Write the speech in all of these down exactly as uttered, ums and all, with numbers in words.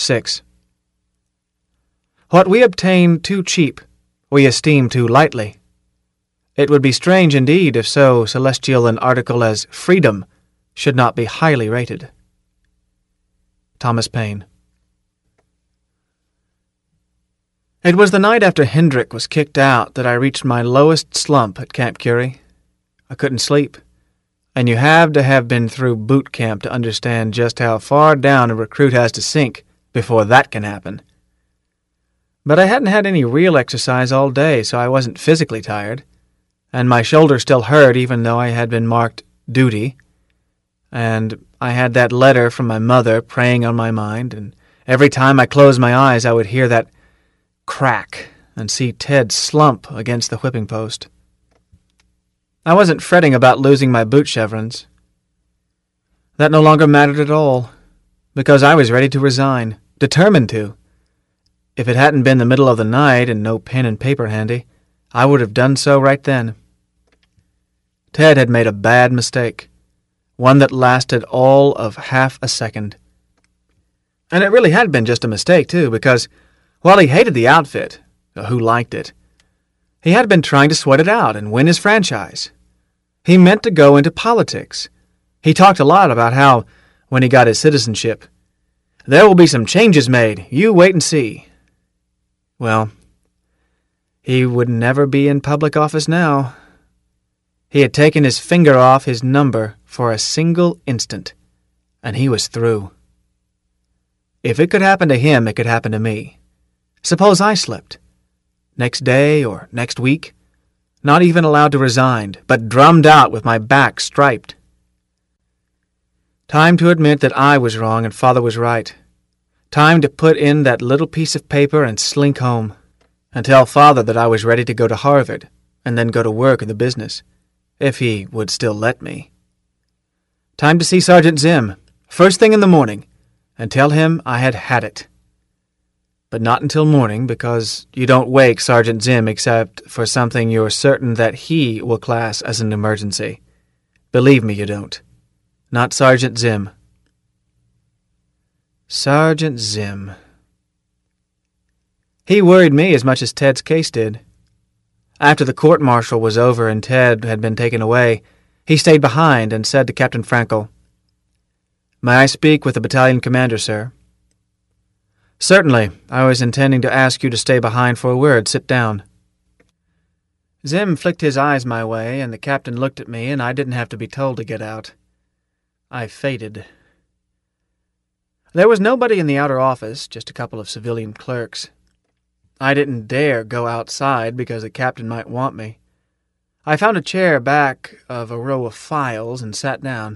six. What we obtain too cheap, we esteem too lightly. It would be strange indeed if so celestial an article as freedom should not be highly rated. Thomas Paine. It was the night after Hendrick was kicked out that I reached my lowest slump at Camp Curie. I couldn't sleep, and you have to have been through boot camp to understand just how far down a recruit has to sink before that can happen. But I hadn't had any real exercise all day, so I wasn't physically tired, and my shoulder still hurt even though I had been marked duty, and I had that letter from my mother preying on my mind, and every time I closed my eyes I would hear that crack and see Ted slump against the whipping post. I wasn't fretting about losing my boot chevrons. That no longer mattered at all, because I was ready to resign, determined to. If it hadn't been the middle of the night and no pen and paper handy, I would have done so right then. Ted had made a bad mistake, one that lasted all of half a second. And it really had been just a mistake, too, because while he hated the outfit, who liked it, he had been trying to sweat it out and win his franchise. He meant to go into politics. He talked a lot about how, when he got his citizenship, there will be some changes made. You wait and see. Well, he would never be in public office now. He had taken his finger off his number for a single instant, and he was through. If it could happen to him, it could happen to me. Suppose I slipped. Next day or next week, not even allowed to resign, but drummed out with my back striped. Time to admit that I was wrong and Father was right. Time to put in that little piece of paper and slink home, and tell Father that I was ready to go to Harvard, and then go to work in the business, if he would still let me. Time to see Sergeant Zim, first thing in the morning, and tell him I had had it. But not until morning, because you don't wake Sergeant Zim except for something you're certain that he will class as an emergency. Believe me, you don't. Not Sergeant Zim. Sergeant Zim. He worried me as much as Ted's case did. After the court-martial was over and Ted had been taken away, he stayed behind and said to Captain Frankel, "May I speak with the battalion commander, sir?" "Certainly. I was intending to ask you to stay behind for a word. Sit down." Zim flicked his eyes my way, and the captain looked at me, and I didn't have to be told to get out. I faded. There was nobody in the outer office, just a couple of civilian clerks. I didn't dare go outside because the captain might want me. I found a chair back of a row of files and sat down.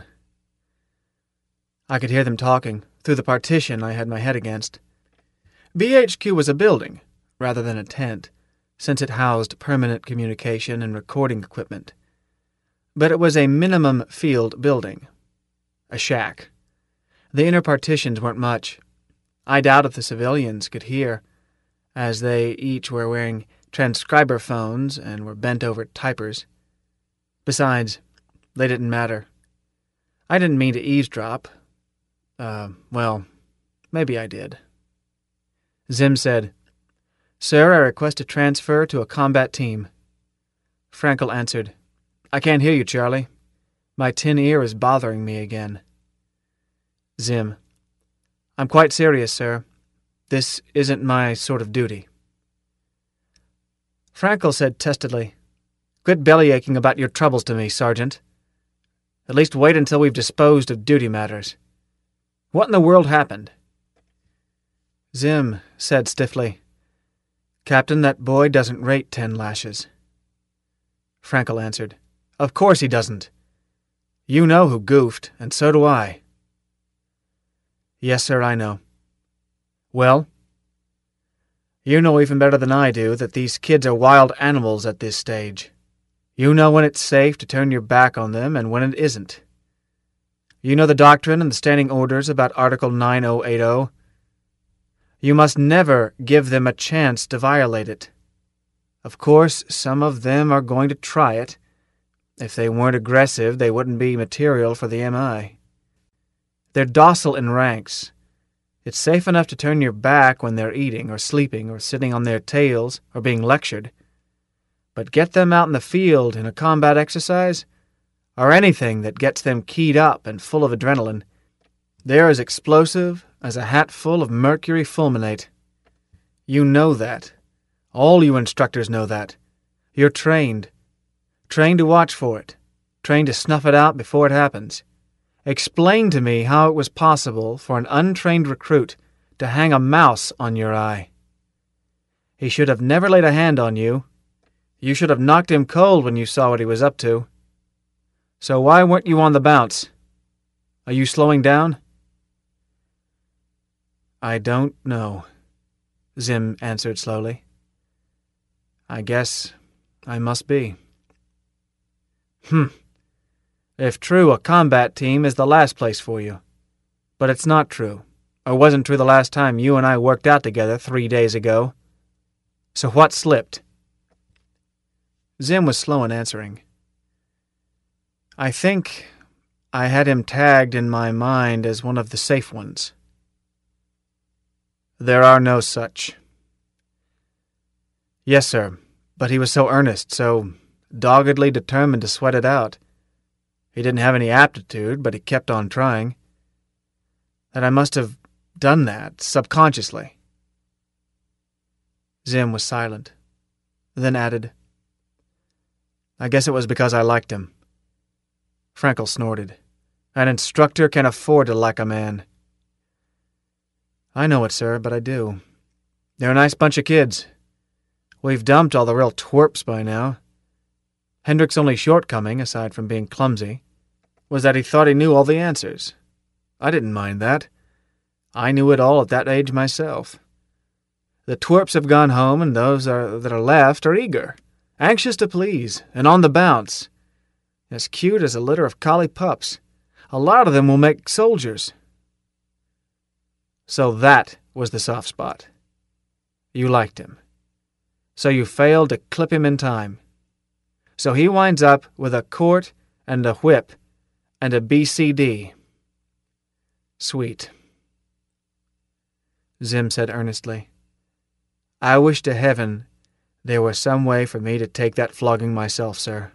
I could hear them talking, through the partition I had my head against. B H Q was a building, rather than a tent, since it housed permanent communication and recording equipment. But it was a minimum field building. A shack. The inner partitions weren't much. I doubt if the civilians could hear, as they each were wearing transcriber phones and were bent over typers. Besides, they didn't matter. I didn't mean to eavesdrop. Uh, well, maybe I did. Zim said, "Sir, I request a transfer to a combat team." Frankel answered, "I can't hear you, Charlie. My tin ear is bothering me again." Zim, "I'm quite serious, sir. This isn't my sort of duty." Frankel said testedly, "Quit bellyaching about your troubles to me, Sergeant. At least wait until we've disposed of duty matters. What in the world happened?" Zim said stiffly, "Captain, that boy doesn't rate ten lashes." Frankel answered, "Of course he doesn't. You know who goofed, and so do I." "Yes, sir, I know." "Well?" "You know even better than I do that these kids are wild animals at this stage. You know when it's safe to turn your back on them and when it isn't. You know the doctrine and the standing orders about Article nine oh eight oh. You must never give them a chance to violate it. Of course, some of them are going to try it. If they weren't aggressive, they wouldn't be material for the M I. They're docile in ranks. It's safe enough to turn your back when they're eating or sleeping or sitting on their tails or being lectured. But get them out in the field in a combat exercise, or anything that gets them keyed up and full of adrenaline, they're as explosive as a hat full of mercury fulminate. You know that. All you instructors know that. You're trained. Trained to watch for it. Trained to snuff it out before it happens. Explain to me how it was possible for an untrained recruit to hang a mouse on your eye. He should have never laid a hand on you. You should have knocked him cold when you saw what he was up to. So why weren't you on the bounce? Are you slowing down? I don't know, Zim answered slowly. I guess I must be. Hmm. If true, a combat team is the last place for you. But it's not true, or wasn't true the last time you and I worked out together three days ago. So what slipped? Zim was slow in answering. I think I had him tagged in my mind as one of the safe ones. There are no such. Yes, sir, but he was so earnest, so doggedly determined to sweat it out. He didn't have any aptitude, but he kept on trying. That I must have done that subconsciously. Zim was silent, then added, I guess it was because I liked him. Frankel snorted. An instructor can afford to like a man. I know it, sir, but I do. They're a nice bunch of kids. We've dumped all the real twerps by now. Hendrick's only shortcoming, aside from being clumsy, was that he thought he knew all the answers. I didn't mind that. I knew it all at that age myself. The twerps have gone home, and those are, that are left are eager, anxious to please, and on the bounce. As cute as a litter of collie pups. A lot of them will make soldiers. So that was the soft spot. You liked him. So you failed to clip him in time. So he winds up with a court and a whip and a B C D. Sweet. Zim said earnestly. I wish to heaven there were some way for me to take that flogging myself, sir.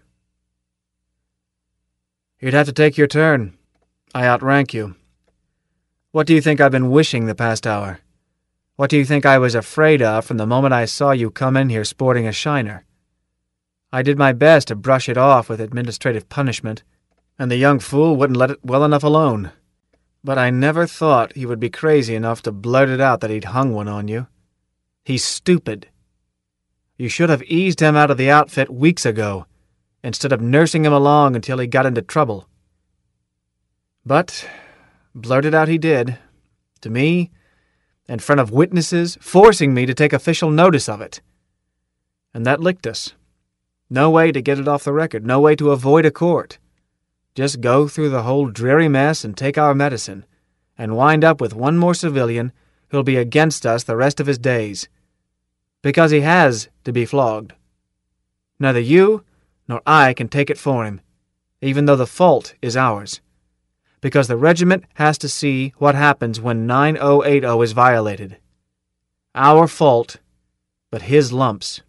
You'd have to take your turn. I outrank you. What do you think I've been wishing the past hour? What do you think I was afraid of from the moment I saw you come in here sporting a shiner? I did my best to brush it off with administrative punishment, and the young fool wouldn't let it well enough alone. But I never thought he would be crazy enough to blurt it out that he'd hung one on you. He's stupid. You should have eased him out of the outfit weeks ago, instead of nursing him along until he got into trouble. But blurt it out he did, to me, in front of witnesses, forcing me to take official notice of it. And that licked us. No way to get it off the record, no way to avoid a court. Just go through the whole dreary mess and take our medicine, and wind up with one more civilian who'll be against us the rest of his days. Because he has to be flogged. Neither you nor I can take it for him, even though the fault is ours. Because the regiment has to see what happens when nine oh eight oh is violated. Our fault, but his lumps.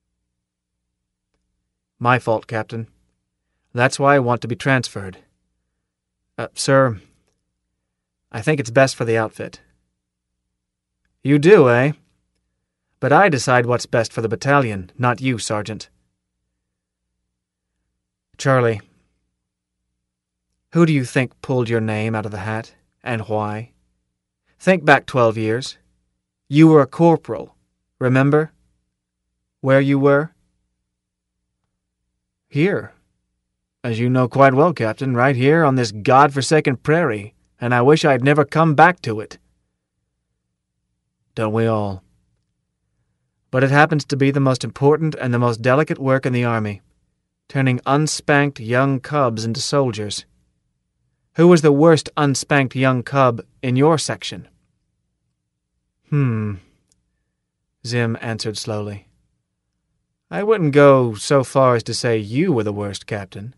My fault, Captain. That's why I want to be transferred. Uh, sir, I think it's best for the outfit. You do, eh? But I decide what's best for the battalion, not you, Sergeant. Charlie, who do you think pulled your name out of the hat, and why? Think back twelve years. You were a corporal, remember? Where you were? Here. As you know quite well, Captain, right here on this God-forsaken prairie, and I wish I'd never come back to it. Don't we all? But it happens to be the most important and the most delicate work in the Army, turning unspanked young cubs into soldiers. Who was the worst unspanked young cub in your section? Hmm, Zim answered slowly. I wouldn't go so far as to say you were the worst, Captain.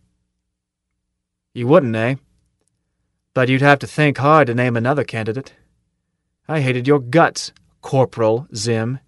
You wouldn't, eh? But you'd have to think hard to name another candidate. I hated your guts, Corporal Zim."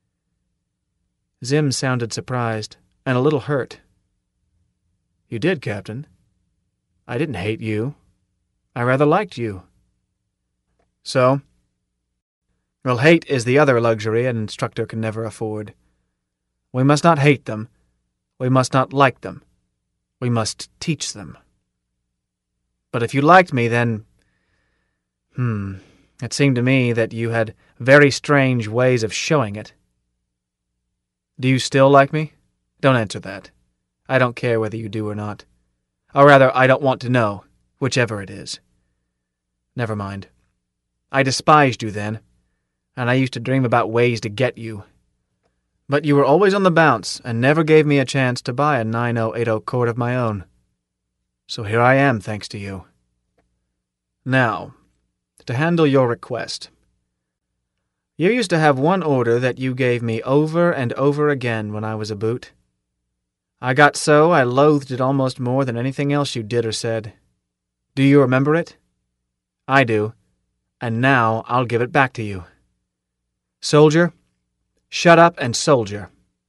Zim sounded surprised and a little hurt. "You did, Captain. I didn't hate you. I rather liked you." "So?" "Well, hate is the other luxury an instructor can never afford. We must not hate them. We must not like them. We must teach them. But if you liked me, then... Hmm... It seemed to me that you had very strange ways of showing it. Do you still like me? Don't answer that. I don't care whether you do or not. Or rather, I don't want to know, whichever it is. Never mind. I despised you then, and I used to dream about ways to get you. But you were always on the bounce, and never gave me a chance to buy a nine oh eight oh cord of my own. So here I am, thanks to you. Now, to handle your request. You used to have one order that you gave me over and over again when I was a boot. I got so I loathed it almost more than anything else you did or said. Do you remember it? I do, and now I'll give it back to you. Soldier, shut up and soldier."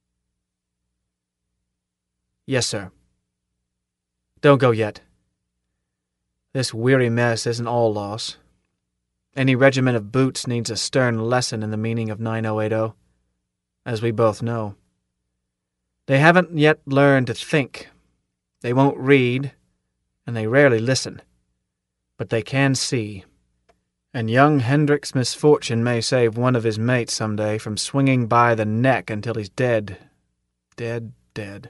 "Yes, sir." "Don't go yet. This weary mess isn't all loss. Any regiment of boots needs a stern lesson in the meaning of nine oh eight oh, as we both know. They haven't yet learned to think. They won't read, and they rarely listen. But they can see. And young Hendrick's misfortune may save one of his mates some day from swinging by the neck until he's dead. Dead, dead.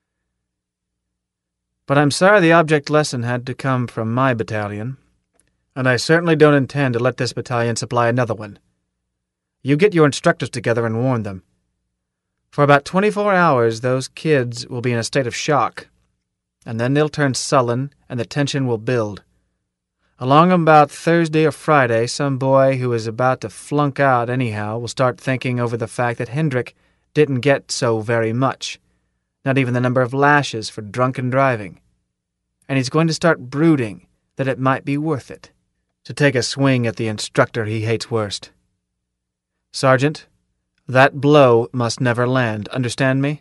But I'm sorry the object lesson had to come from my battalion, and I certainly don't intend to let this battalion supply another one. You get your instructors together and warn them. For about twenty-four hours, those kids will be in a state of shock, and then they'll turn sullen, and the tension will build. Along about Thursday or Friday, some boy who is about to flunk out anyhow will start thinking over the fact that Hendrick didn't get so very much, not even the number of lashes for drunken driving, and he's going to start brooding that it might be worth it to take a swing at the instructor he hates worst. Sergeant, that blow must never land, understand me?"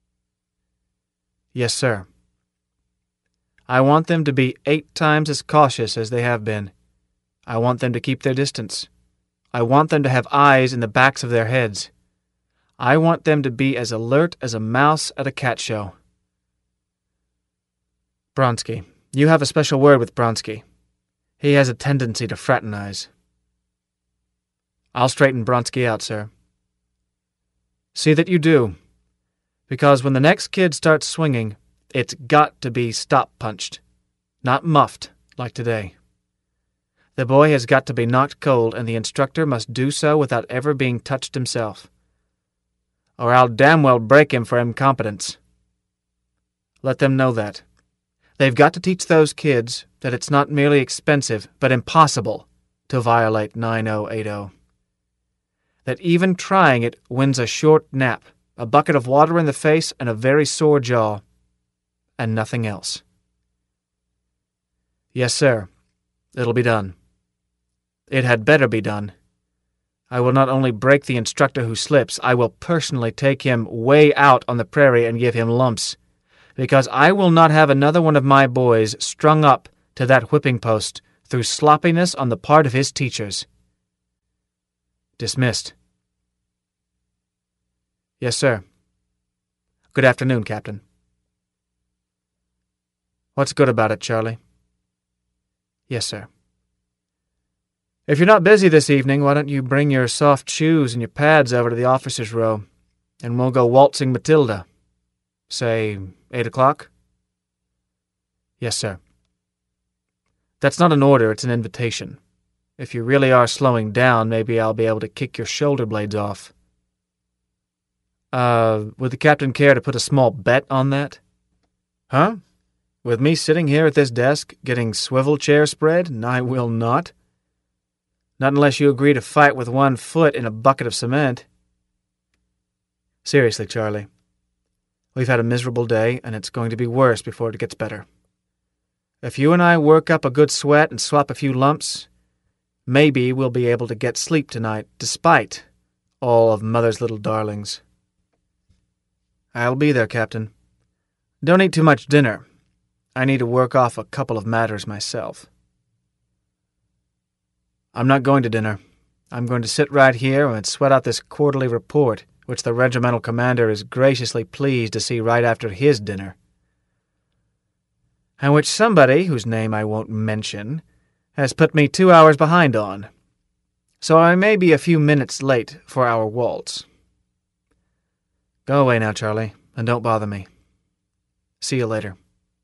"Yes, sir." "I want them to be eight times as cautious as they have been. I want them to keep their distance. I want them to have eyes in the backs of their heads. I want them to be as alert as a mouse at a cat show." "Bronsky, you have a special word with Bronsky. He has a tendency to fraternize." "I'll straighten Bronsky out, sir." "See that you do, because when the next kid starts swinging, it's got to be stop-punched, not muffed like today. The boy has got to be knocked cold, and the instructor must do so without ever being touched himself, or I'll damn well break him for incompetence. Let them know that. They've got to teach those kids that it's not merely expensive, but impossible to violate nine oh eight oh. That even trying it wins a short nap, a bucket of water in the face, and a very sore jaw, and nothing else. Yes, sir. It'll be done. It had better be done. I will not only break the instructor who slips, I will personally take him way out on the prairie and give him lumps, because I will not have another one of my boys strung up to that whipping post through sloppiness on the part of his teachers. Dismissed. Yes, sir. Good afternoon, Captain. What's good about it, Charlie? Yes, sir. If you're not busy this evening, why don't you bring your soft shoes and your pads over to the officers' row, and we'll go waltzing Matilda. Say, eight o'clock? Yes, sir. That's not an order, it's an invitation. If you really are slowing down, maybe I'll be able to kick your shoulder blades off. Uh, would the captain care to put a small bet on that? Huh? With me sitting here at this desk, getting swivel chair spread? And I will not. Not unless you agree to fight with one foot in a bucket of cement. Seriously, Charlie. We've had a miserable day, and it's going to be worse before it gets better. If you and I work up a good sweat and swap a few lumps, maybe we'll be able to get sleep tonight, despite all of Mother's little darlings. I'll be there, Captain. Don't eat too much dinner. I need to work off a couple of matters myself. I'm not going to dinner. I'm going to sit right here and sweat out this quarterly report, which the regimental commander is graciously pleased to see right after his dinner, and which somebody, whose name I won't mention, has put me two hours behind on, so I may be a few minutes late for our waltz. Go away now, Charlie, and don't bother me. See you later.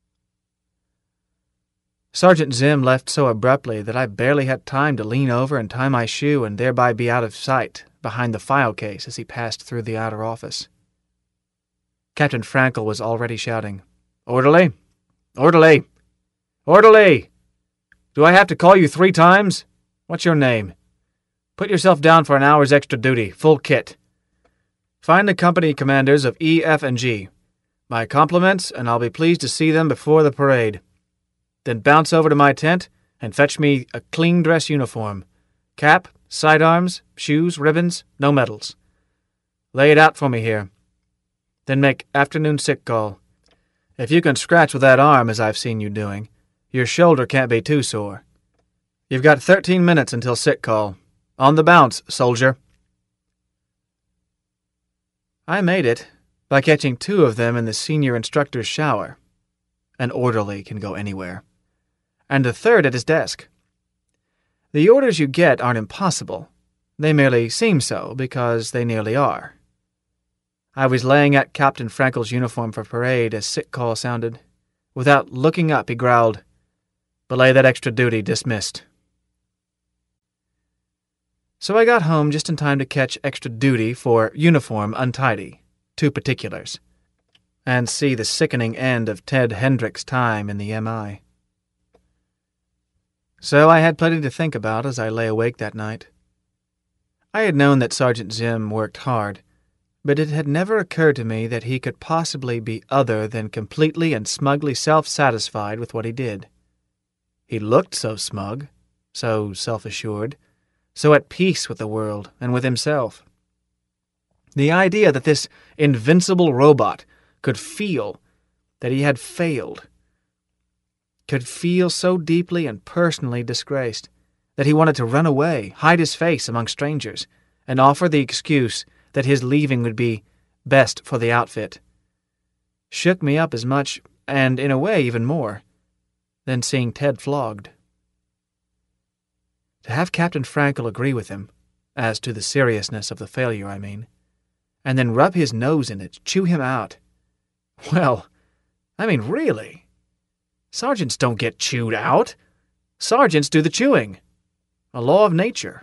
Sergeant Zim left so abruptly that I barely had time to lean over and tie my shoe and thereby be out of sight behind the file case as he passed through the outer office. Captain Frankel was already shouting, "Orderly! Orderly! Orderly! Do I have to call you three times? What's your name? Put yourself down for an hour's extra duty, full kit. Find the company commanders of E, F, and G. My compliments, and I'll be pleased to see them before the parade. Then bounce over to my tent and fetch me a clean dress uniform. Cap, sidearms, shoes, ribbons, no medals. Lay it out for me here. Then make afternoon sick call. If you can scratch with that arm, as I've seen you doing, your shoulder can't be too sore. You've got thirteen minutes until sick call. On the bounce, soldier." I made it by catching two of them in the senior instructor's shower. An orderly can go anywhere. And the third at his desk. The orders you get aren't impossible. They merely seem so because they nearly are. I was laying at Captain Frankel's uniform for parade as sick call sounded. Without looking up, he growled, "Belay that extra duty, dismissed." So I got home just in time to catch extra duty for uniform untidy, two particulars, and see the sickening end of Ted Hendrick's time in the M I. So I had plenty to think about as I lay awake that night. I had known that Sergeant Zim worked hard, but it had never occurred to me that he could possibly be other than completely and smugly self-satisfied with what he did. He looked so smug, so self-assured, so at peace with the world and with himself. The idea that this invincible robot could feel that he had failed, could feel so deeply and personally disgraced that he wanted to run away, hide his face among strangers, and offer the excuse that his leaving would be best for the outfit, shook me up as much, and in a way even more, than seeing Ted flogged. To have Captain Frankel agree with him, as to the seriousness of the failure, I mean, and then rub his nose in it, chew him out. Well, I mean, really. Sergeants don't get chewed out. Sergeants do the chewing. A law of nature.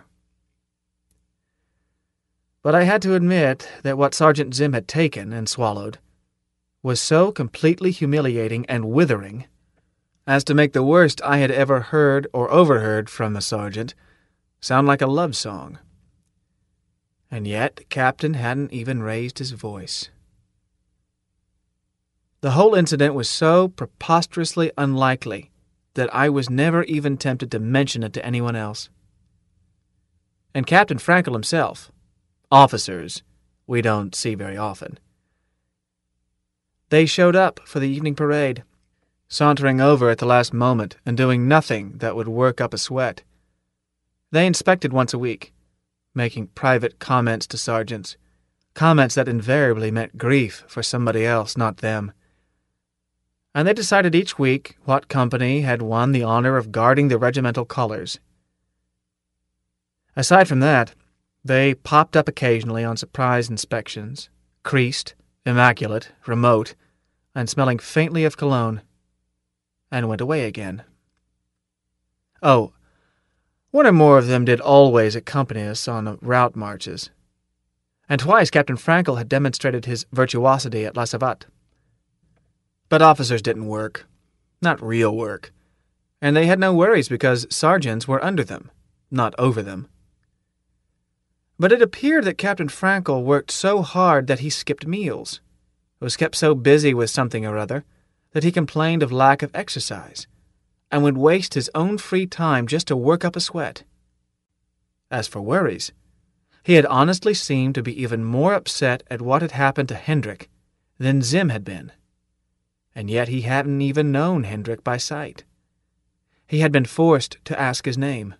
But I had to admit that what Sergeant Zim had taken and swallowed was so completely humiliating and withering as to make the worst I had ever heard or overheard from the sergeant sound like a love song. And yet the captain hadn't even raised his voice. The whole incident was so preposterously unlikely that I was never even tempted to mention it to anyone else. And Captain Frankel himself, officers we don't see very often, they showed up for the evening parade, sauntering over at the last moment and doing nothing that would work up a sweat. They inspected once a week, making private comments to sergeants, comments that invariably meant grief for somebody else, not them. And they decided each week what company had won the honor of guarding the regimental colors. Aside from that, they popped up occasionally on surprise inspections, creased, immaculate, remote, and smelling faintly of cologne, and went away again. Oh, one or more of them did always accompany us on route marches, and twice Captain Frankel had demonstrated his virtuosity at La Savate. But officers didn't work, not real work, and they had no worries because sergeants were under them, not over them. But it appeared that Captain Frankel worked so hard that he skipped meals, was kept so busy with something or other that he complained of lack of exercise, and would waste his own free time just to work up a sweat. As for worries, he had honestly seemed to be even more upset at what had happened to Hendrik than Zim had been. And yet he hadn't even known Hendrik by sight. He had been forced to ask his name.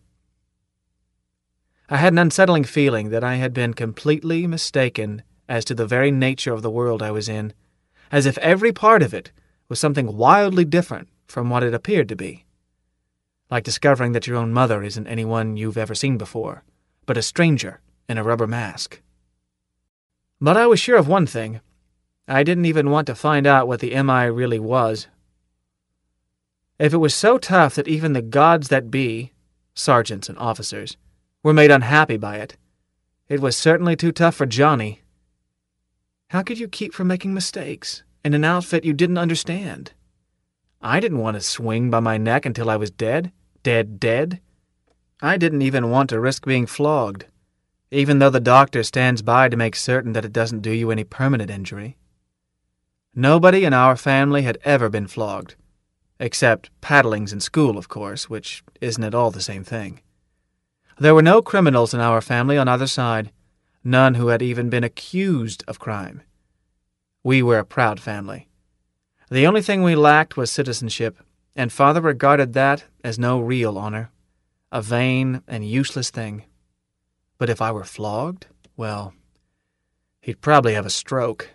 I had an unsettling feeling that I had been completely mistaken as to the very nature of the world I was in, as if every part of it was something wildly different from what it appeared to be. Like discovering that your own mother isn't anyone you've ever seen before, but a stranger in a rubber mask. But I was sure of one thing. I didn't even want to find out what the M I really was. If it was so tough that even the gods that be, sergeants and officers, were made unhappy by it, it was certainly too tough for Johnny. How could you keep from making mistakes in an outfit you didn't understand? I didn't want to swing by my neck until I was dead, dead, dead. I didn't even want to risk being flogged, even though the doctor stands by to make certain that it doesn't do you any permanent injury. Nobody in our family had ever been flogged, except paddlings in school, of course, which isn't at all the same thing. There were no criminals in our family on either side, none who had even been accused of crime. We were a proud family. The only thing we lacked was citizenship, and Father regarded that as no real honor, a vain and useless thing. But if I were flogged, well, he'd probably have a stroke.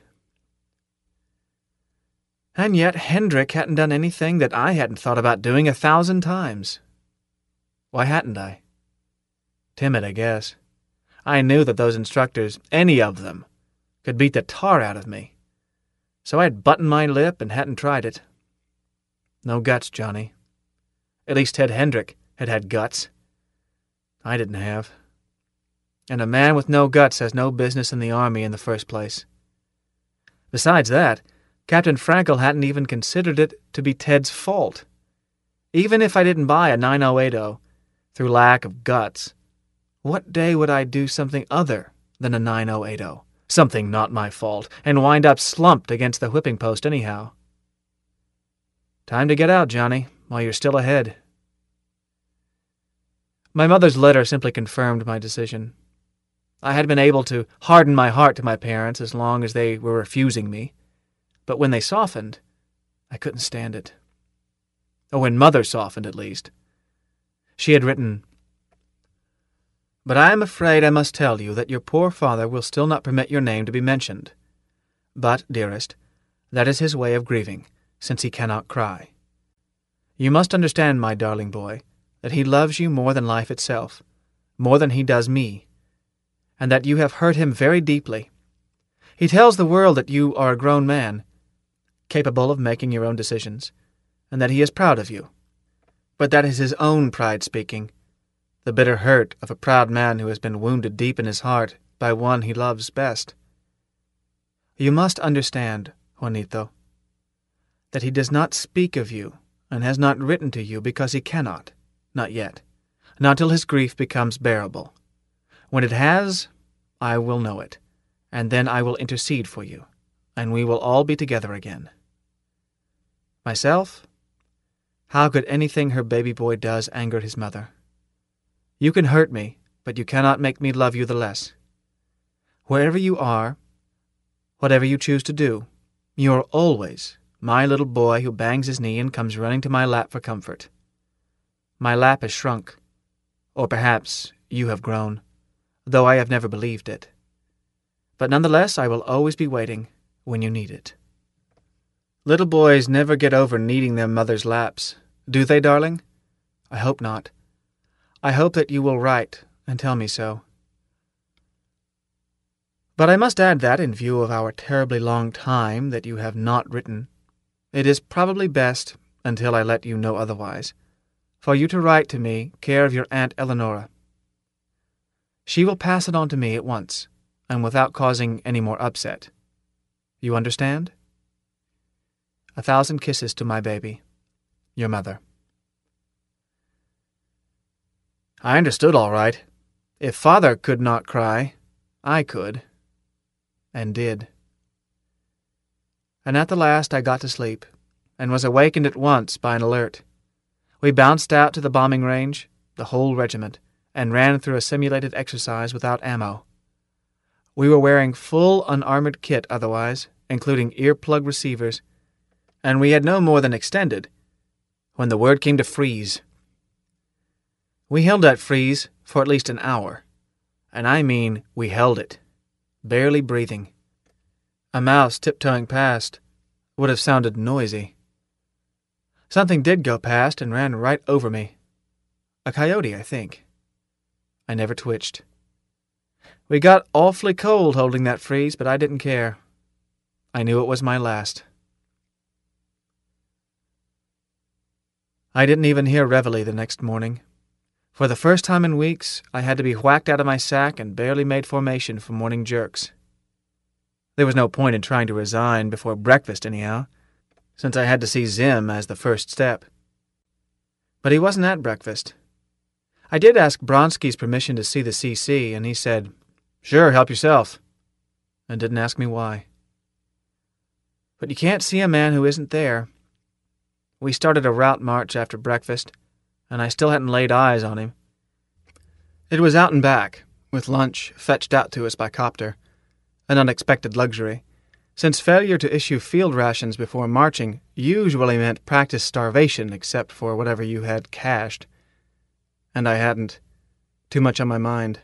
And yet Hendrik hadn't done anything that I hadn't thought about doing a thousand times. Why hadn't I? Timid, I guess. I knew that those instructors, any of them, could beat the tar out of me. So I had buttoned my lip and hadn't tried it. No guts, Johnny. At least Ted Hendrik had had guts. I didn't have. And a man with no guts has no business in the army in the first place. Besides that, Captain Frankel hadn't even considered it to be Ted's fault. Even if I didn't buy a nine oh eight oh through lack of guts, what day would I do something other than a nine oh eight oh, something not my fault, and wind up slumped against the whipping post anyhow? Time to get out, Johnny, while you're still ahead. My mother's letter simply confirmed my decision. I had been able to harden my heart to my parents as long as they were refusing me, but when they softened, I couldn't stand it. Or when Mother softened, at least. She had written, "But I am afraid I must tell you that your poor father will still not permit your name to be mentioned. But, dearest, that is his way of grieving, since he cannot cry. You must understand, my darling boy, that he loves you more than life itself, more than he does me, and that you have hurt him very deeply. He tells the world that you are a grown man, capable of making your own decisions, and that he is proud of you. But that is his own pride speaking, the bitter hurt of a proud man who has been wounded deep in his heart by one he loves best. You must understand, Juanito, that he does not speak of you and has not written to you because he cannot, not yet, not till his grief becomes bearable. When it has, I will know it, and then I will intercede for you, and we will all be together again. Myself? How could anything her baby boy does anger his mother? You can hurt me, but you cannot make me love you the less. Wherever you are, whatever you choose to do, you are always my little boy who bangs his knee and comes running to my lap for comfort. My lap has shrunk, or perhaps you have grown, though I have never believed it. But nonetheless, I will always be waiting when you need it. Little boys never get over needing their mother's laps, do they, darling? I hope not. I hope that you will write and tell me so. But I must add that, in view of our terribly long time that you have not written, it is probably best, until I let you know otherwise, for you to write to me care of your Aunt Eleonora. She will pass it on to me at once, and without causing any more upset. You understand? A thousand kisses to my baby. Your mother." I understood all right. If Father could not cry, I could. And did. And at the last I got to sleep, and was awakened at once by an alert. We bounced out to the bombing range, the whole regiment, and ran through a simulated exercise without ammo. We were wearing full unarmored kit otherwise, including earplug receivers, and we had no more than extended when the word came to freeze. We held that freeze for at least an hour, and I mean we held it, barely breathing. A mouse tiptoeing past would have sounded noisy. Something did go past and ran right over me. A coyote, I think. I never twitched. We got awfully cold holding that freeze, but I didn't care. I knew it was my last. I didn't even hear reveille the next morning. For the first time in weeks, I had to be whacked out of my sack and barely made formation for morning jerks. There was no point in trying to resign before breakfast anyhow, since I had to see Zim as the first step. But he wasn't at breakfast. I did ask Bronski's permission to see the C C, and he said, "Sure, help yourself," and didn't ask me why. But you can't see a man who isn't there. We started a route march after breakfast, and I still hadn't laid eyes on him. It was out and back, with lunch fetched out to us by copter, an unexpected luxury, since failure to issue field rations before marching usually meant practice starvation except for whatever you had cached. And I hadn't. Too much on my mind.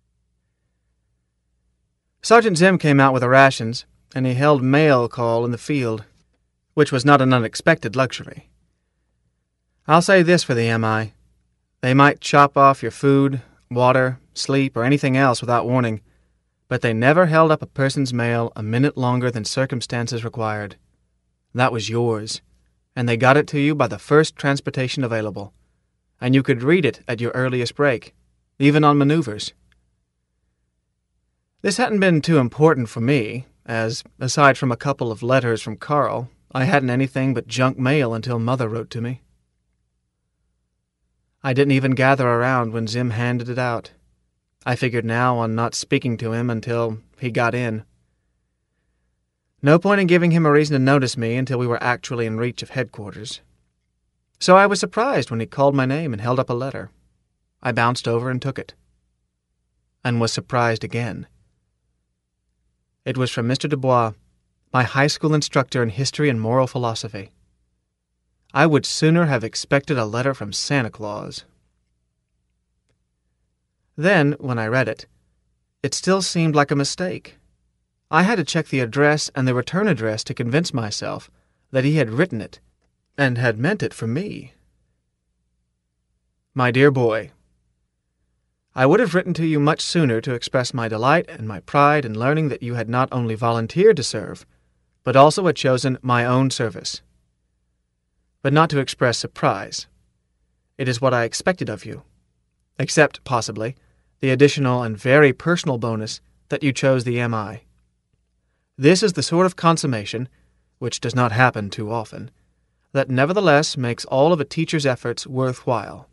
Sergeant Zim came out with the rations, and he held mail call in the field, which was not an unexpected luxury. I'll say this for the M I. They might chop off your food, water, sleep, or anything else without warning, but they never held up a person's mail a minute longer than circumstances required. That was yours, and they got it to you by the first transportation available, and you could read it at your earliest break, even on maneuvers. This hadn't been too important for me, as, aside from a couple of letters from Carl, I hadn't anything but junk mail until Mother wrote to me. I didn't even gather around when Zim handed it out. I figured now on not speaking to him until he got in. No point in giving him a reason to notice me until we were actually in reach of headquarters. So I was surprised when he called my name and held up a letter. I bounced over and took it. And was surprised again. It was from Mister Dubois, my high school instructor in history and moral philosophy. I would sooner have expected a letter from Santa Claus. Then, when I read it, it still seemed like a mistake. I had to check the address and the return address to convince myself that he had written it and had meant it for me. My dear boy, I would have written to you much sooner to express my delight and my pride in learning that you had not only volunteered to serve, but also had chosen my own service. But not to express surprise. It is what I expected of you, except, possibly, the additional and very personal bonus that you chose the M I. This is the sort of consummation, which does not happen too often, that nevertheless makes all of a teacher's efforts worthwhile.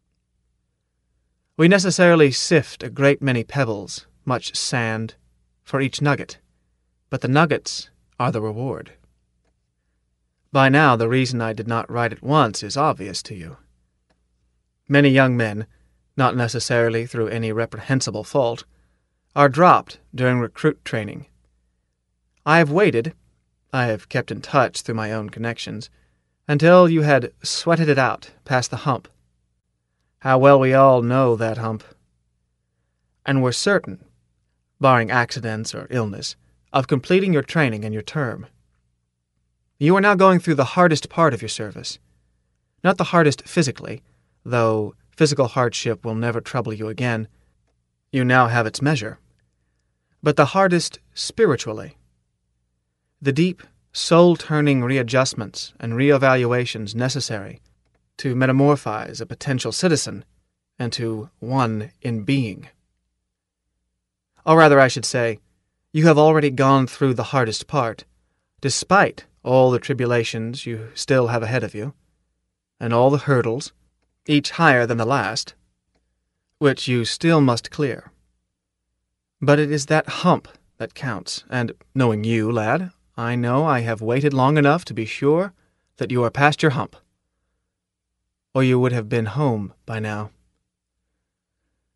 We necessarily sift a great many pebbles, much sand, for each nugget, but the nuggets are the reward. By now the reason I did not write at once is obvious to you. Many young men, not necessarily through any reprehensible fault, are dropped during recruit training. I have waited, I have kept in touch through my own connections, until you had sweated it out past the hump. How well we all know that hump. And were certain, barring accidents or illness, of completing your training and your term. You are now going through the hardest part of your service. Not the hardest physically, though physical hardship will never trouble you again. You now have its measure. But the hardest spiritually. The deep, soul-turning readjustments and reevaluations necessary to metamorphose a potential citizen into one in being. Or rather, I should say, you have already gone through the hardest part, despite all the tribulations you still have ahead of you, and all the hurdles, each higher than the last, which you still must clear. But it is that hump that counts, and knowing you, lad, I know I have waited long enough to be sure that you are past your hump, or you would have been home by now.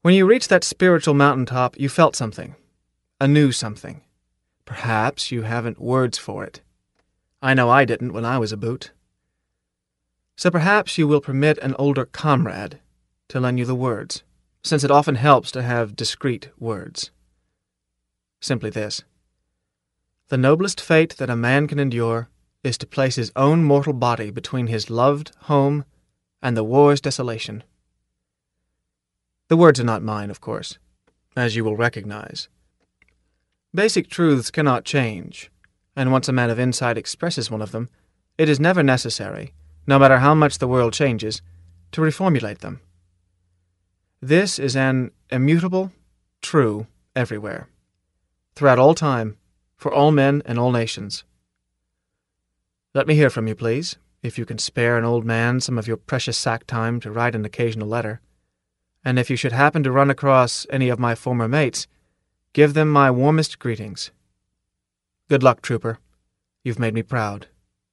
When you reached that spiritual mountaintop, you felt something, a new something. Perhaps you haven't words for it. I know I didn't when I was a boot. So perhaps you will permit an older comrade to lend you the words, since it often helps to have discreet words. Simply this: the noblest fate that a man can endure is to place his own mortal body between his loved home and the war's desolation. The words are not mine, of course, as you will recognize. Basic truths cannot change, and once a man of insight expresses one of them, it is never necessary, no matter how much the world changes, to reformulate them. This is an immutable, true, everywhere, throughout all time, for all men and all nations. Let me hear from you, please, if you can spare an old man some of your precious sack time to write an occasional letter. And if you should happen to run across any of my former mates, give them my warmest greetings. Good luck, trooper. You've made me proud.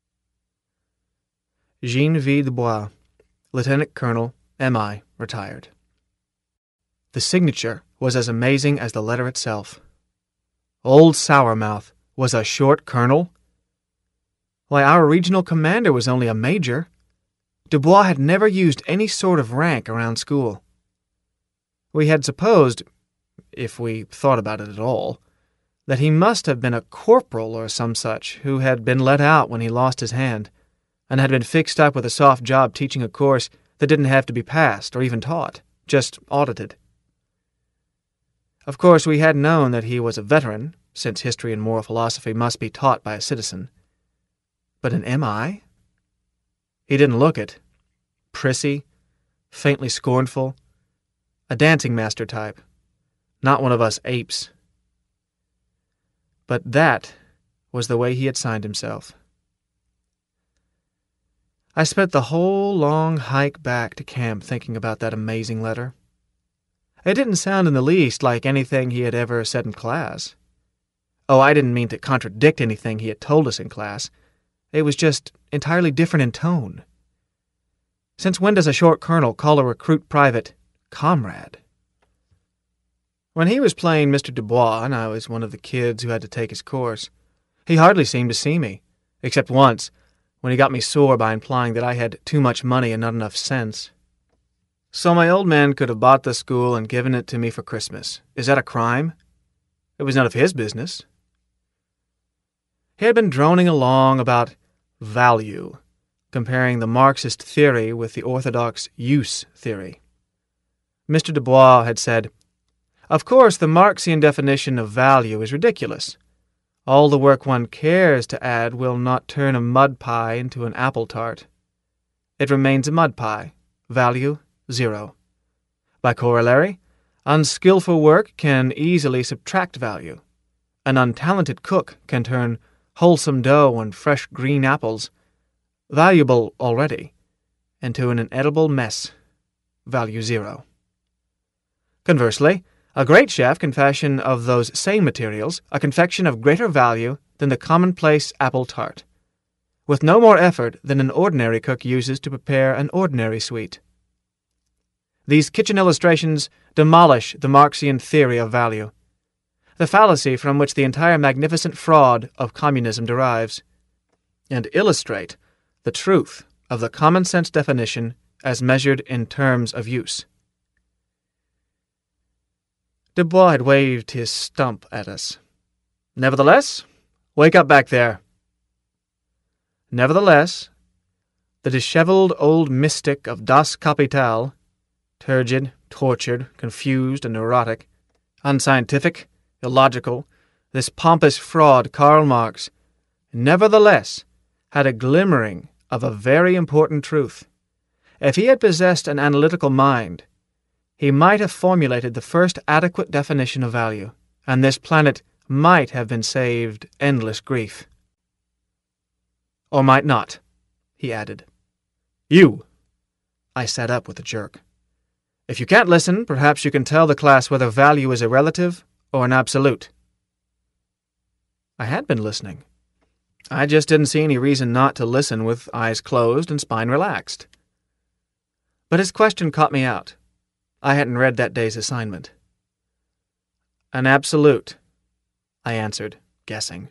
Jean V. Dubois, Lieutenant Colonel, M I, retired. The signature was as amazing as the letter itself. Old Sourmouth was a short colonel? Why, our regional commander was only a major. Dubois had never used any sort of rank around school. We had supposed, if we thought about it at all, that he must have been a corporal or some such who had been let out when he lost his hand, and had been fixed up with a soft job teaching a course that didn't have to be passed or even taught, just audited. Of course, we had known that he was a veteran, since history and moral philosophy must be taught by a citizen. But an M I? He didn't look it. Prissy, faintly scornful, a dancing master type, not one of us apes. But that was the way he had signed himself. I spent the whole long hike back to camp thinking about that amazing letter. It didn't sound in the least like anything he had ever said in class. Oh, I didn't mean to contradict anything he had told us in class. It was just entirely different in tone. Since when does a short colonel call a recruit private comrade? When he was playing Mister Dubois and I was one of the kids who had to take his course, he hardly seemed to see me, except once, when he got me sore by implying that I had too much money and not enough sense. So my old man could have bought the school and given it to me for Christmas. Is that a crime? It was none of his business. He had been droning along about value, comparing the Marxist theory with the orthodox use theory. Mister Dubois had said, "Of course, the Marxian definition of value is ridiculous. All the work one cares to add will not turn a mud pie into an apple tart. It remains a mud pie. Value, zero. By corollary, unskillful work can easily subtract value. An untalented cook can turn wholesome dough and fresh green apples, valuable already, into an inedible mess. Value, zero. Conversely, a great chef can fashion of those same materials a confection of greater value than the commonplace apple tart, with no more effort than an ordinary cook uses to prepare an ordinary sweet. These kitchen illustrations demolish the Marxian theory of value, the fallacy from which the entire magnificent fraud of communism derives, and illustrate the truth of the common-sense definition as measured in terms of use." Dubois had waved his stump at us. "Nevertheless, wake up back there." Nevertheless, the disheveled old mystic of Das Kapital, turgid, tortured, confused, and neurotic, unscientific, illogical, this pompous fraud Karl Marx, nevertheless had a glimmering of a very important truth. If he had possessed an analytical mind, he might have formulated the first adequate definition of value, and this planet might have been saved endless grief. Or might not, he added. "You!" I sat up with a jerk. "If you can't listen, perhaps you can tell the class whether value is a relative or an absolute." I had been listening. I just didn't see any reason not to listen with eyes closed and spine relaxed. But his question caught me out. I hadn't read that day's assignment. An absolute, I answered, guessing.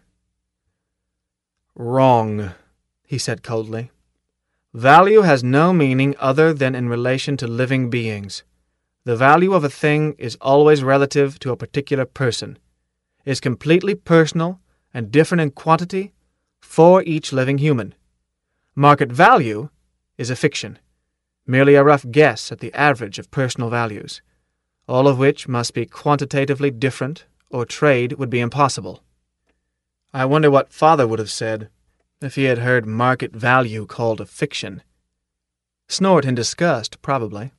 Wrong, he said coldly. Value has no meaning other than in relation to living beings. The value of a thing is always relative to a particular person, is completely personal and different in quantity for each living human. Market value is a fiction, merely a rough guess at the average of personal values, all of which must be quantitatively different, or trade would be impossible. I wonder what Father would have said if he had heard market value called a fiction. Snort in disgust, probably.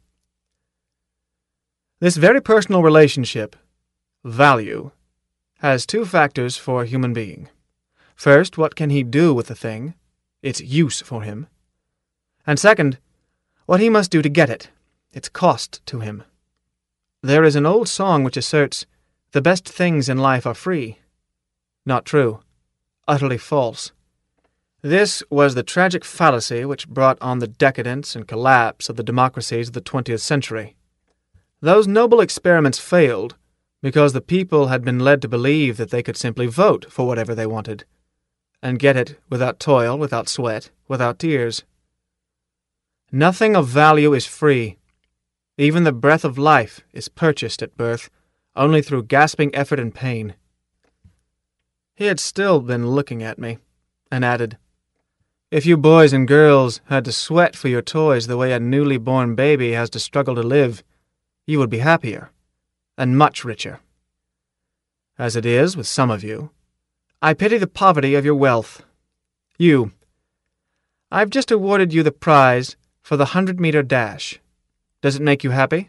This very personal relationship, value, has two factors for a human being. First, what can he do with the thing, its use for him? And second, what he must do to get it, its cost to him. There is an old song which asserts, "The best things in life are free." Not true. Utterly false. This was the tragic fallacy which brought on the decadence and collapse of the democracies of the twentieth century. Those noble experiments failed because the people had been led to believe that they could simply vote for whatever they wanted, and get it without toil, without sweat, without tears. Nothing of value is free. Even the breath of life is purchased at birth, only through gasping effort and pain. He had still been looking at me, and added, "If you boys and girls had to sweat for your toys the way a newly born baby has to struggle to live, you would be happier, and much richer. As it is with some of you, I pity the poverty of your wealth. You, I've just awarded you the prize for the hundred-meter dash. Does it make you happy?"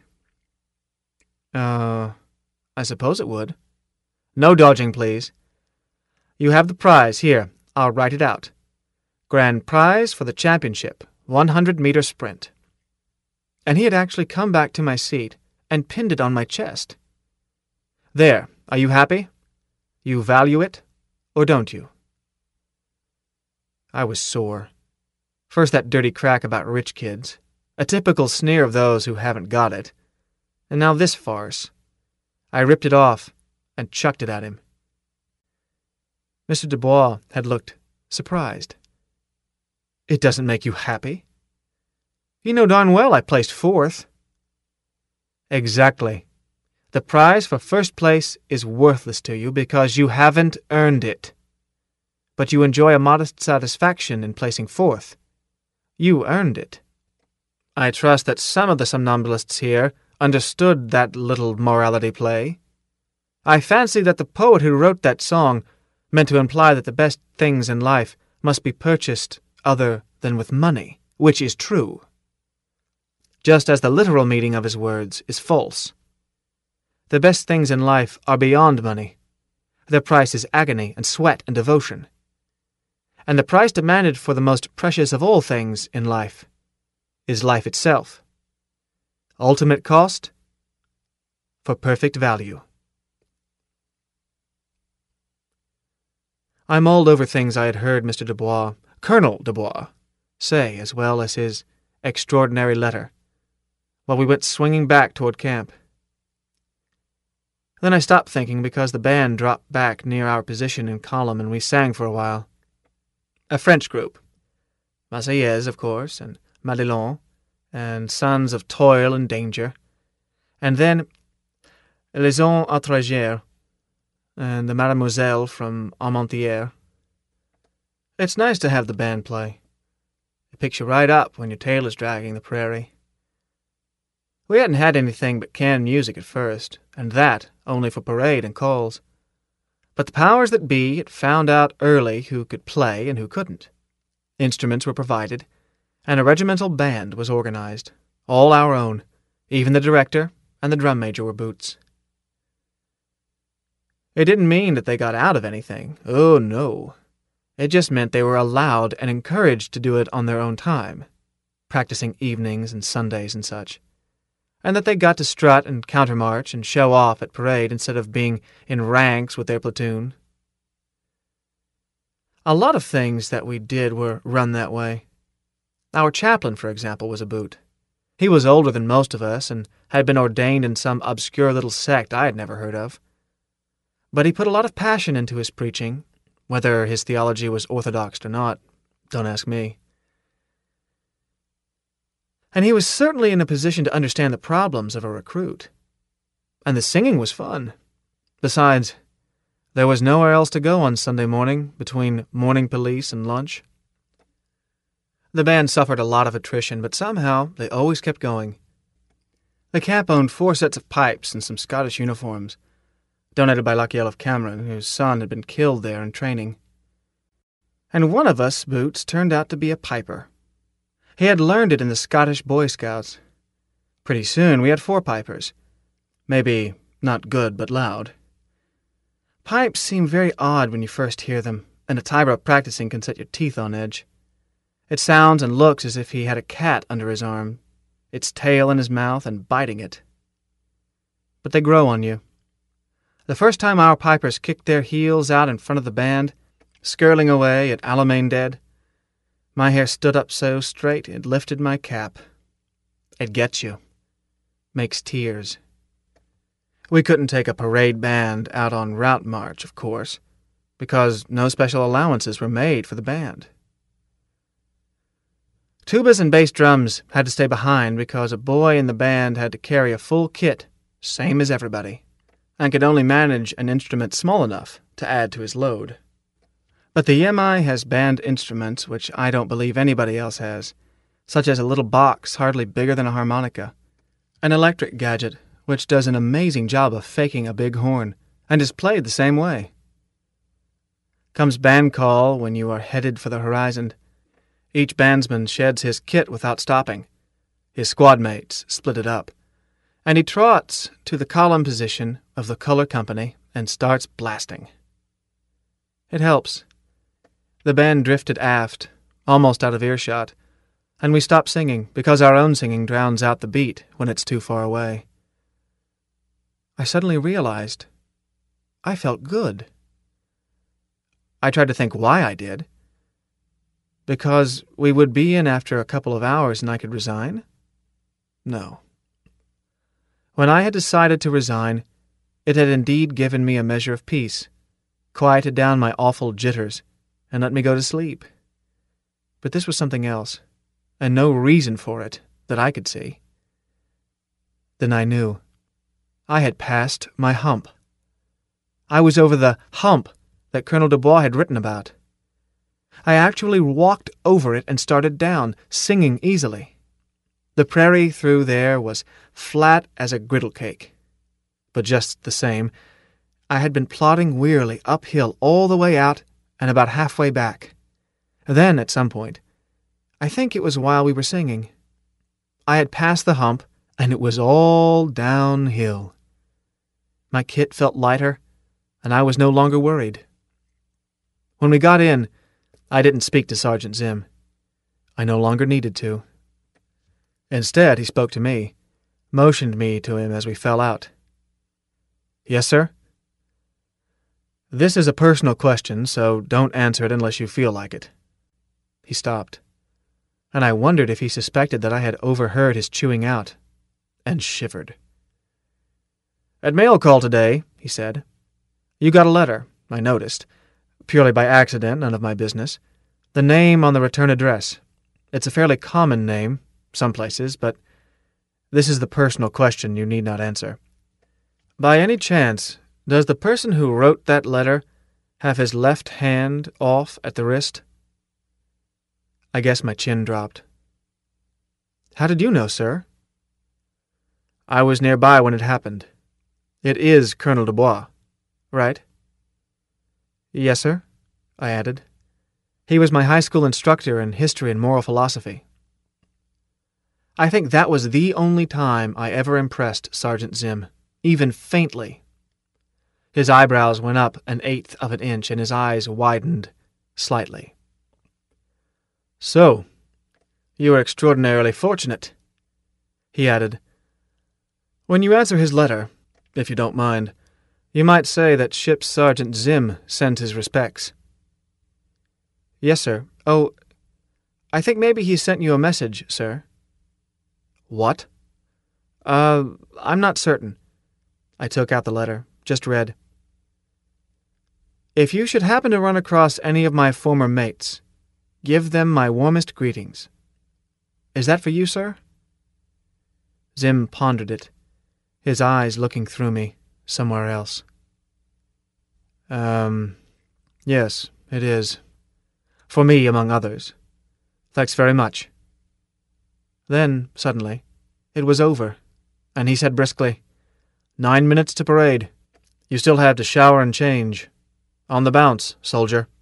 Uh, I suppose it would. No dodging, please. You have the prize here. I'll write it out. Grand prize for the championship, one hundred meter sprint. And he had actually come back to my seat and pinned it on my chest. There, are you happy? You value it, or don't you? I was sore. First that dirty crack about rich kids, a typical sneer of those who haven't got it, and now this farce. I ripped it off and chucked it at him. Mister Dubois had looked surprised. It doesn't make you happy? You know darn well I placed fourth. Exactly. The prize for first place is worthless to you because you haven't earned it. But you enjoy a modest satisfaction in placing fourth. You earned it. I trust that some of the somnambulists here understood that little morality play. I fancy that the poet who wrote that song meant to imply that the best things in life must be purchased other than with money, which is true. Just as the literal meaning of his words is false. The best things in life are beyond money. Their price is agony and sweat and devotion. And the price demanded for the most precious of all things in life is life itself. Ultimate cost for perfect value. I mulled over things I had heard Mister Dubois, Colonel Dubois, say, as well as his extraordinary letter, while we went swinging back toward camp. Then I stopped thinking because the band dropped back near our position in column and we sang for a while. A French group. Marseillaise, of course, and Madelon, and Sons of Toil and Danger, and then Les Uns Outragés, and the Mademoiselle from Armentières. It's nice to have the band play. It picks you right up when your tail is dragging the prairie. We hadn't had anything but canned music at first, and that only for parade and calls. But the powers that be had found out early who could play and who couldn't. Instruments were provided, and a regimental band was organized, all our own. Even the director and the drum major were boots. It didn't mean that they got out of anything. Oh, no. It just meant they were allowed and encouraged to do it on their own time, practicing evenings and Sundays and such, and that they got to strut and countermarch and show off at parade instead of being in ranks with their platoon. A lot of things that we did were run that way. Our chaplain, for example, was a boot. He was older than most of us and had been ordained in some obscure little sect I had never heard of. But he put a lot of passion into his preaching. Whether his theology was orthodox or not, don't ask me. And he was certainly in a position to understand the problems of a recruit. And the singing was fun. Besides, there was nowhere else to go on Sunday morning between morning police and lunch. The band suffered a lot of attrition, but somehow they always kept going. The camp owned four sets of pipes and some Scottish uniforms, donated by Lachiel of Cameron, whose son had been killed there in training. And one of us boots turned out to be a piper. He had learned it in the Scottish Boy Scouts. Pretty soon we had four pipers. Maybe not good, but loud. Pipes seem very odd when you first hear them, and a tyro practicing can set your teeth on edge. It sounds and looks as if he had a cat under his arm, its tail in his mouth and biting it. But they grow on you. The first time our pipers kicked their heels out in front of the band, skirling away at Alamein Dead, my hair stood up so straight it lifted my cap. It gets you. Makes tears. We couldn't take a parade band out on route march, of course, because no special allowances were made for the band. Tubas and bass drums had to stay behind because a boy in the band had to carry a full kit, same as everybody, and could only manage an instrument small enough to add to his load. But the E M I has band instruments which I don't believe anybody else has, such as a little box hardly bigger than a harmonica, an electric gadget which does an amazing job of faking a big horn, and is played the same way. Comes band call when you are headed for the horizon. Each bandsman sheds his kit without stopping. His squad mates split it up, and he trots to the column position of the color company and starts blasting. It helps. The band drifted aft, almost out of earshot, and we stopped singing because our own singing drowns out the beat when it's too far away. I suddenly realized I felt good. I tried to think why I did. Because we would be in after a couple of hours and I could resign? No. When I had decided to resign, it had indeed given me a measure of peace, quieted down my awful jitters, and let me go to sleep. But this was something else, and no reason for it that I could see. Then I knew. I had passed my hump. I was over the hump that Colonel Dubois had written about. I actually walked over it and started down, singing easily. The prairie through there was flat as a griddle cake. But just the same, I had been plodding wearily uphill all the way out and about halfway back. Then, at some point, I think it was while we were singing, I had passed the hump, and it was all downhill. My kit felt lighter, and I was no longer worried. When we got in, I didn't speak to Sergeant Zim. I no longer needed to. Instead, he spoke to me, motioned me to him as we fell out. "Yes, sir?" "This is a personal question, so don't answer it unless you feel like it." He stopped, and I wondered if he suspected that I had overheard his chewing out, and shivered. "At mail call today," he said, "you got a letter, I noticed. Purely by accident, none of my business. The name on the return address. It's a fairly common name, some places, but this is the personal question you need not answer. By any chance, does the person who wrote that letter have his left hand off at the wrist?" I guess my chin dropped. "How did you know, sir?" "I was nearby when it happened. It is Colonel Dubois, right?" "Yes, sir," I added. "He was my high school instructor in history and moral philosophy." I think that was the only time I ever impressed Sergeant Zim, even faintly. His eyebrows went up an eighth of an inch and his eyes widened slightly. "So, you are extraordinarily fortunate," he added. "When you answer his letter, if you don't mind, you might say that Ship's Sergeant Zim sends his respects." "Yes, sir. Oh, I think maybe he sent you a message, sir." What? Uh, I'm not certain. I took out the letter, just read. If you should happen to run across any of my former mates, give them my warmest greetings. Is that for you, sir? Zim pondered it, his eyes looking through me, somewhere else. Um, yes, it is. For me, among others. Thanks very much. Then, suddenly, it was over, and he said briskly, Nine minutes to parade. You still have to shower and change. On the bounce, soldier.